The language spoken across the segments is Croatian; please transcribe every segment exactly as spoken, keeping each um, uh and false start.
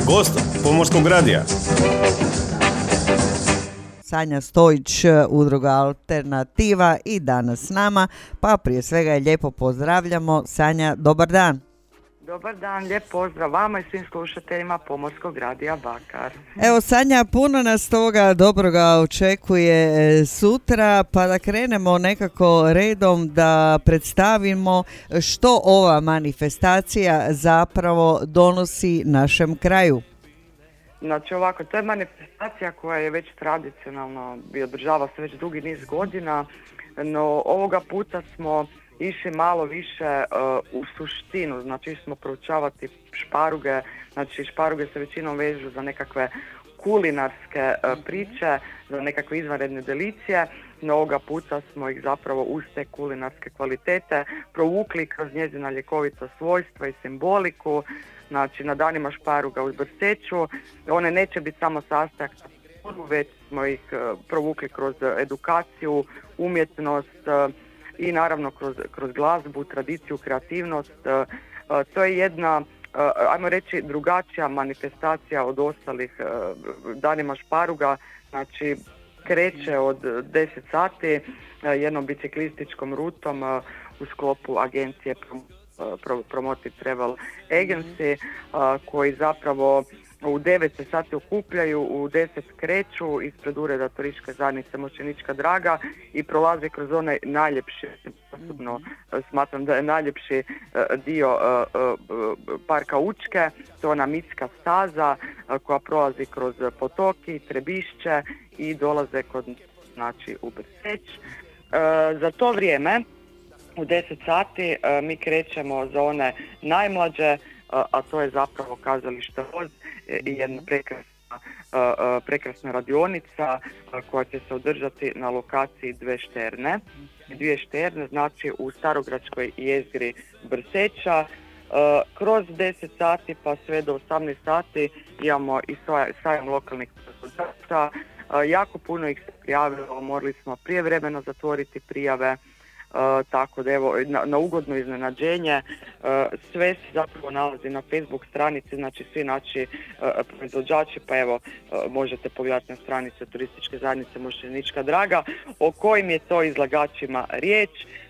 Gost Pomorskog radija. Sanja Stojić, Udruga Alternativa i danas s nama, pa prije svega je lijepo pozdravljamo. Sanja, dobar dan. Dobar dan, lijep pozdrav vama i svim slušateljima Pomorskog radija Bakar. Evo Sanja, puno nas toga dobroga očekuje sutra, pa da krenemo nekako redom da predstavimo što ova manifestacija zapravo donosi našem kraju. Znači ovako, to je manifestacija koja je već tradicionalno i održava se već dugi niz godina, no ovoga puta smo išli malo više uh, u suštinu, znači išli smo proučavati šparuge, znači šparuge se većinom vežu za nekakve kulinarske uh, priče, za nekakve izvanredne delicije, no ovoga puta smo ih zapravo uz te kulinarske kvalitete provukli kroz njezina ljekovita svojstva i simboliku. Znači na danima šparuga u Brseću, one neće biti samo sastojak, već smo ih uh, provukli kroz edukaciju, umjetnost, uh, i naravno kroz, kroz glazbu, tradiciju, kreativnost. Uh, uh, to je jedna, uh, ajmo reći, drugačija manifestacija od ostalih uh, danima šparuga. Znači kreće od deset sati uh, jednom biciklističkom rutom uh, u sklopu agencije Pro, Promotive Travel Agency uh, koji zapravo u devet se sati okupljaju, u deset kreću ispred ureda turističke zajednice Mošćenička Draga i prolaze kroz onaj najljepši, osobno smatram da je najljepši dio parka Učke, to je ona mitska staza koja prolazi kroz Potoki, Trebišće i dolaze kod, znači, u Brseć. Za to vrijeme u deset sati mi krećemo za one najmlađe, a to je zapravo kazalište Voz i jedna prekrasna, prekrasna radionica koja će se održati na lokaciji Dve šterne. Dvije šterne znači u Starogradskoj jezgri Brseća. Kroz deset sati pa sve do osamnaest sati imamo i sajam lokalnih proizvođača. Jako puno ih se prijavilo, morali smo prijevremeno zatvoriti prijave. Uh, tako da evo, na, na ugodno iznenađenje, uh, sve se zapravo nalazi na Facebook stranici, znači svi naši uh, proizvođači, pa evo uh, možete pogledati na stranice turističke zajednice Mošćenička Draga o kojim je to izlagačima riječ.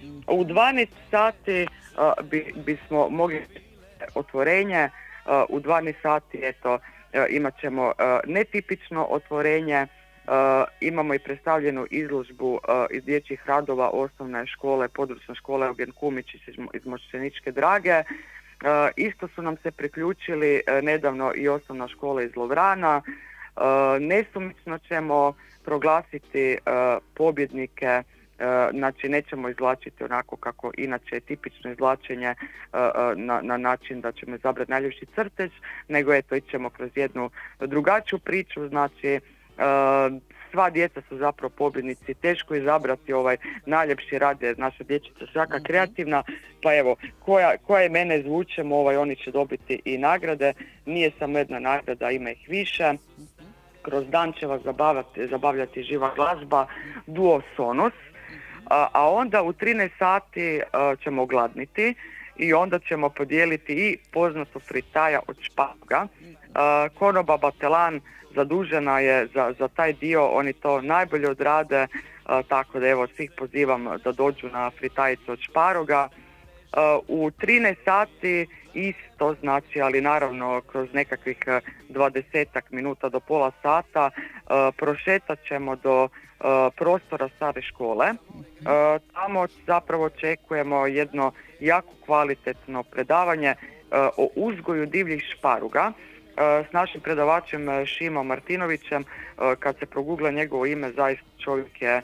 U dvanaest sati uh, bi, bismo mogli otvorenje, uh, u dvanaest sati eto, uh, imat ćemo uh, netipično otvorenje. Uh, imamo i predstavljenu izložbu uh, iz dječjih radova osnovne škole, područne škole Eugen Kumić iz, iz Mošćeničke Drage. Uh, isto su nam se priključili uh, nedavno i osnovna škola iz Lovrana. Uh, nesumično ćemo proglasiti uh, pobjednike, uh, znači nećemo izvlačiti onako kako inače je tipično izvlačenje uh, na, na način da ćemo izabrati najljepši crtež, nego eto ićemo kroz jednu drugačiju priču, znači Uh, sva djeca su zapravo pobjednici, teško je izabrati ovaj najljepši rad jer naša dječica svaka kreativna, pa evo koja, koje mene zvučemo, ovaj, oni će dobiti i nagrade, nije samo jedna nagrada, ima ih više. Kroz dan će vas zabavljati, zabavljati živa glazba, duo Sonos, a, a onda u trinaest sati uh, ćemo gladniti i onda ćemo podijeliti i poznato fritaja od šparuga. Uh, konoba Batelan zadužena je za, za taj dio, oni to najbolje odrade, uh, tako da evo svih pozivam da dođu na fritajicu od šparoga. Uh, u trinaest sati isto, znači, ali naravno kroz nekakvih dvadesetak minuta do pola sata uh, prošetat ćemo do uh, prostora stare škole. Uh, tamo zapravo očekujemo jedno jako kvalitetno predavanje uh, o uzgoju divljih šparuga s našim predavačem Šimom Martinovićem. Kad se progugla njegovo ime, zaista čovjek je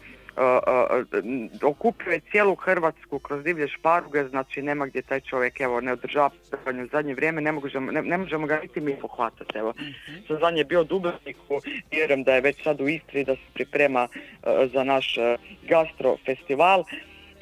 okupio je cijelu Hrvatsku kroz divlje šparuge, znači nema gdje taj čovjek evo ne održava predavanje u zadnje vrijeme, ne možemo, ne, ne možemo ga niti mi pohvatati. Evo. Sad zadnje je bio u Dubrovniku, vjerujem da je već sad u Istri, da se priprema uh, za naš uh, gastro festival. Uh,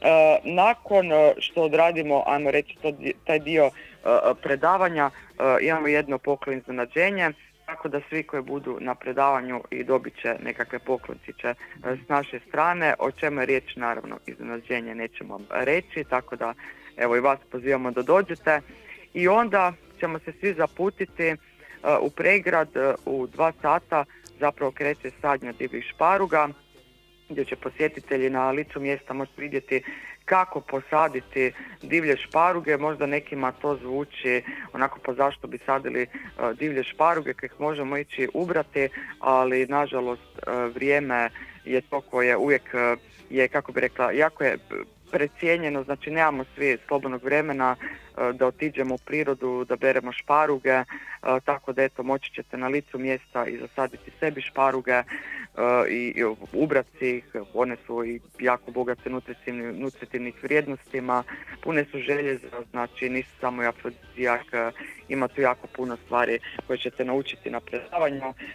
nakon što odradimo, ajmo reći, to, taj dio uh, predavanja, uh, imamo jedno poklon iznenađenje, tako da svi koji budu na predavanju i dobit će nekakve poklončiće uh, s naše strane, o čemu je riječ, naravno, iznenađenje nećemo reći, tako da evo i vas pozivamo da dođete. I onda ćemo se svi zaputiti u Pregrad u dva sata zapravo kreće sadnja divljih šparuga, gdje će posjetitelji na licu mjesta moći vidjeti kako posaditi divlje šparuge. Možda nekima to zvuči onako, pa zašto bi sadili uh, divlje šparuge kad ih možemo ići ubrati, ali nažalost uh, vrijeme je to koje uvijek uh, je, kako bi rekla, jako je precijenjeno, znači nemamo svi slobodnog vremena uh, da otiđemo u prirodu, da beremo šparuge, uh, tako da eto moći ćete na licu mjesta i zasaditi sebi šparuge uh, i, i ubrati ih. One su i jako bogate nutritivnim, nutritivnih vrijednostima, pune su željeza, znači nisu samo i afrodizijak, uh, ima tu jako puno stvari koje ćete naučiti na predavanju. Uh,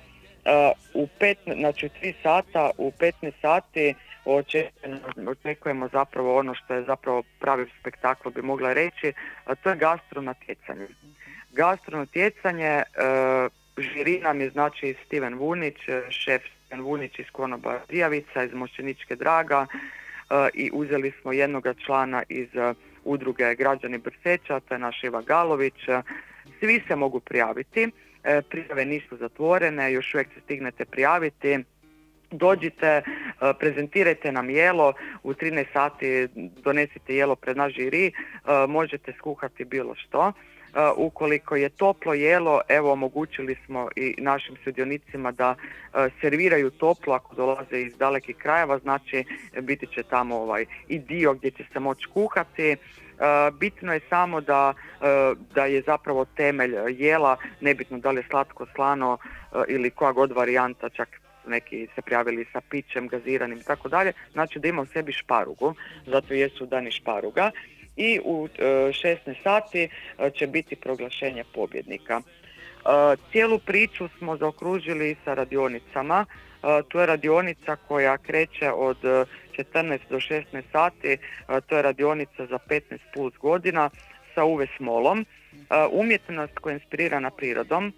u pet, znači tri sata, u petnaest sati očekujemo, očekujemo zapravo ono što je zapravo pravi spektakl, bi mogla reći, a to je gastro natjecanje. Gastro natjecanje, e, žiri nam je znači Stiven Vunić, šef Stiven Vunić iz konoba Rijavica, iz Mošćeničke Draga, e, i uzeli smo jednoga člana iz e, udruge Građani Brseča, to je naš Iva Galović. Svi se mogu prijaviti, e, prijave nisu zatvorene, još uvijek se stignete prijaviti. Dođite, prezentirajte nam jelo, u trinaest sati donesite jelo pred naš žiri, možete skuhati bilo što. Ukoliko je toplo jelo, evo omogućili smo i našim sudionicima da serviraju toplo ako dolaze iz dalekih krajeva, znači biti će tamo ovaj i dio gdje će se moći kuhati. Bitno je samo da, da je zapravo temelj jela, nebitno da li je slatko, slano ili koja god varijanta, čak neki se prijavili sa pićem, gaziranim i tako dalje, znači da ima u sebi šparugu, zato jesu dani šparuga. I u šesnaest sati će biti proglašenje pobjednika. Cijelu priču smo zaokružili sa radionicama. To je radionica koja kreće od četrnaest do šesnaest sati, to je radionica za petnaest plus godina sa U V smolom. Umjetnost koja je inspirirana prirodom,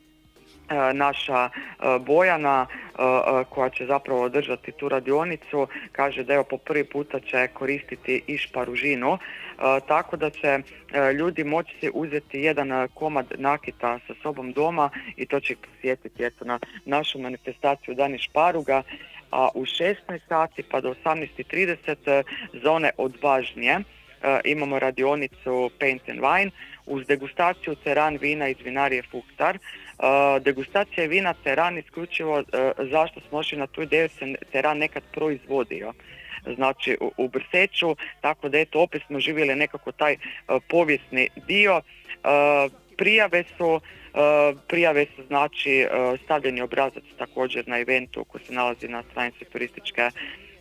naša Bojana koja će zapravo održati tu radionicu kaže da evo po prvi puta će koristiti i šparužinu, tako da će ljudi moći uzeti jedan komad nakita sa sobom doma i to će ih posjetiti eto na našu manifestaciju Dani šparuga. A u šesnaest sati pa do osamnaest i trideset za one odvažnije imamo radionicu Paint and Wine uz degustaciju teran vina iz vinarije Fuktar. Uh, degustacija vina teran isključivo uh, zašto smo došli na tu ideju, se teran nekad proizvodio, znači u, u Brseču, tako da eto opet smo živjeli nekako taj uh, povijesni dio. Uh, prijave su uh, prijave su znači uh, stavljeni obrazac također na eventu koji se nalazi na stranici turističke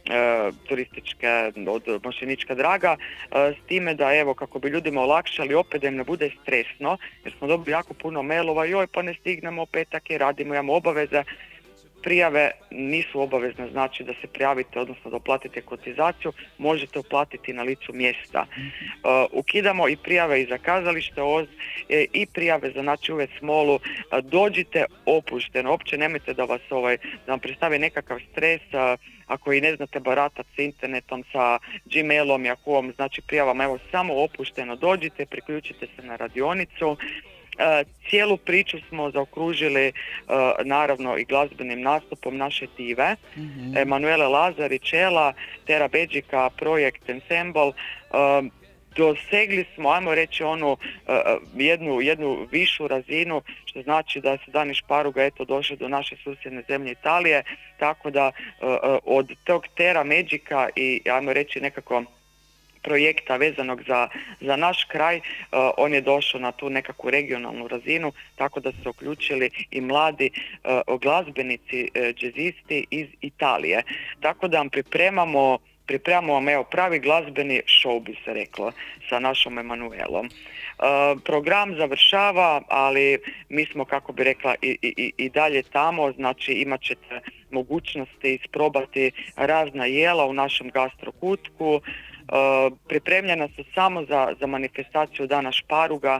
E, turističke od Mošćenička Draga, e, s time da evo kako bi ljudima olakšali, opet da im ne bude stresno, jer smo dobili jako puno mailova, joj pa ne stignemo, petak je, radimo, imamo obaveze. Prijave nisu obavezne, znači da se prijavite, odnosno da uplatite kotizaciju, možete uplatiti na licu mjesta. Uh, ukidamo i prijave i za kazalište Oz e, i prijave za znači U V smolu. Uh, dođite opušteno, uopće nemojte da vas ovaj, da vam predstavi nekakav stres, uh, ako i ne znate baratati s internetom, sa Gmailom, Yahooom, znači prijavama, evo samo opušteno dođite, priključite se na radionicu. Uh, cijelu priču smo zaokružili uh, naravno i glazbenim nastupom naše dive, mm-hmm. Emanuele Lazarić, Ela, Tera Beđika, Projekt Ensemble. Uh, dosegli smo, ajmo reći, onu uh, jednu, jednu višu razinu, što znači da su Dani šparuga eto došli do naše susjedne zemlje Italije, tako da uh, od tog Tera Beđika i ajmo reći nekako projekta vezanog za, za naš kraj, uh, on je došao na tu nekakvu regionalnu razinu, tako da su se uključili i mladi uh, glazbenici, uh, džezisti iz Italije. Tako da vam pripremamo, pripremamo vam evo pravi glazbeni show, bi se reklo, sa našom Emanuelom. Uh, program završava, ali mi smo, kako bi rekla, i, i, i dalje tamo, znači imat ćete mogućnosti isprobati razna jela u našem gastrokutku. Uh, pripremljena su samo za, za manifestaciju Dana šparuga.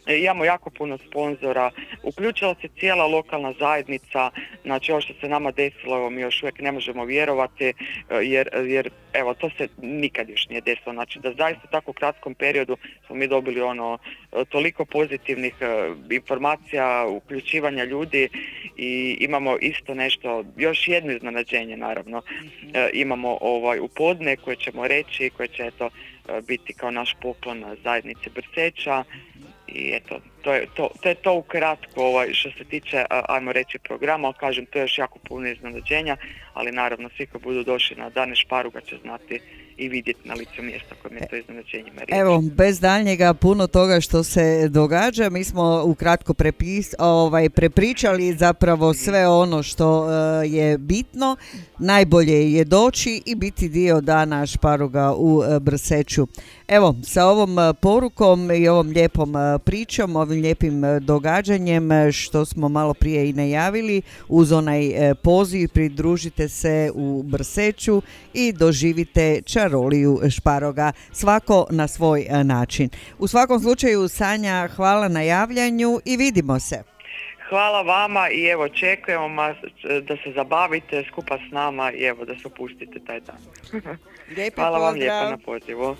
imamo jako puno sponzora, uključila se cijela lokalna zajednica, znači ovo što se nama desilo, evo, mi još uvijek ne možemo vjerovati, jer, jer evo, to se nikad još nije desilo, znači da zaista u tako kratkom periodu smo mi dobili ono toliko pozitivnih informacija, uključivanja ljudi i imamo isto nešto, još jedno iznenađenje naravno, imamo ovaj, u podne koje ćemo reći, koje će eto biti kao naš poklon zajednici Brseča. I eto, to je to, to je to ukratko ovaj, što se tiče, ajmo reći, programa, ali kažem, to je još jako puno iznenađenja, ali naravno svi koji budu došli na Dane Šparuga će znati i vidjeti na licu mjesta kojim je to iznenađenjima riječ. Evo, bez daljnjega puno toga što se događa, mi smo ukratko prepis, ovaj, prepričali zapravo sve ono što uh, je bitno, najbolje je doći i biti dio Dana Šparuga u uh, Brseču. Evo, sa ovom uh, porukom i ovom lijepom uh, pričom, ovim lijepim uh, događanjem uh, što smo malo prije i najavili, uz onaj uh, poziv pridružite se u Brseču i doživite čaroliju Šparoga, svako na svoj uh, način. U svakom slučaju, Sanja, hvala na javljanju i vidimo se. Hvala vama i evo očekujemo vas da se zabavite skupa s nama i evo da se opustite taj dan. Hvala vam lijepa na pozivu.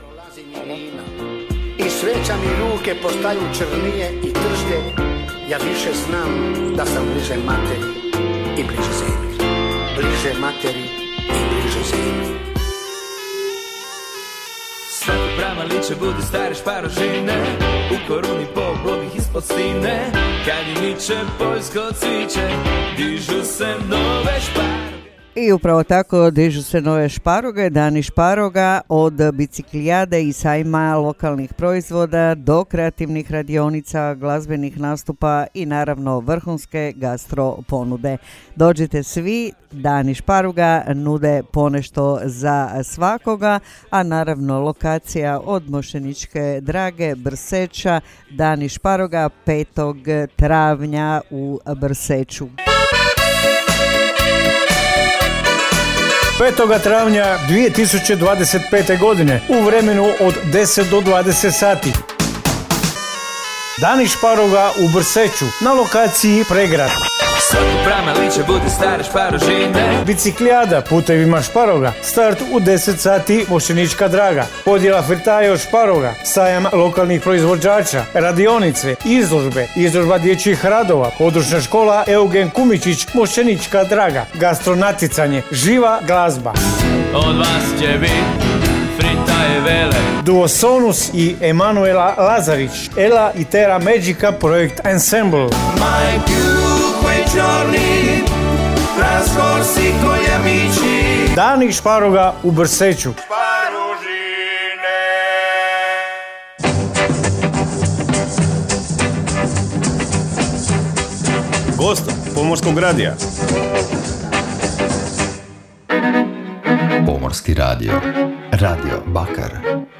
I sveća mi ruke postaju crnije i tržnje, ja više znam da sam bliže materi i bliže zemlji. Bliže materi i bliže zemlji. Svako prama liče budu stare šparožine, u koruni poglobih ispod stine, kad im niče poljsko cviće, dižu se nove šparoge. I upravo tako dižu se nove šparoge, Dani Šparoga, od biciklijade i sajma lokalnih proizvoda do kreativnih radionica, glazbenih nastupa i naravno vrhunske gastro ponude. Dođite svi, Dani Šparuga nude ponešto za svakoga, a naravno lokacija od Mošćeničke Drage, Brseča, Dani Šparoga petog travnja u Brseču. petog travnja dvije tisuće dvadeset pete. godine u vremenu od deset do dvadeset sati. Dani Šparoga u Brseču na lokaciji Pregrad. Svako prama liče bude stare šparožine. Biciklijada putevima Šparoga, start u deset sati, Mošćenička Draga, podjela fritaje od Šparoga, sajam lokalnih proizvođača, radionice, izložbe, izložba dječjih radova, područna škola Eugen Kumičić, Mošćenička Draga, gastronaticanje, živa glazba. Od vas će biti fritaje vele. Duo Sonus i Emanuela Lazarić, Ela i Terra Magica projekt Ensemble. Mai più quei giorni trascorsi con gli amici. Dani Šparoga u Brseču. Gost Pomorskog radija. Pomorski radio. Radio Bakar.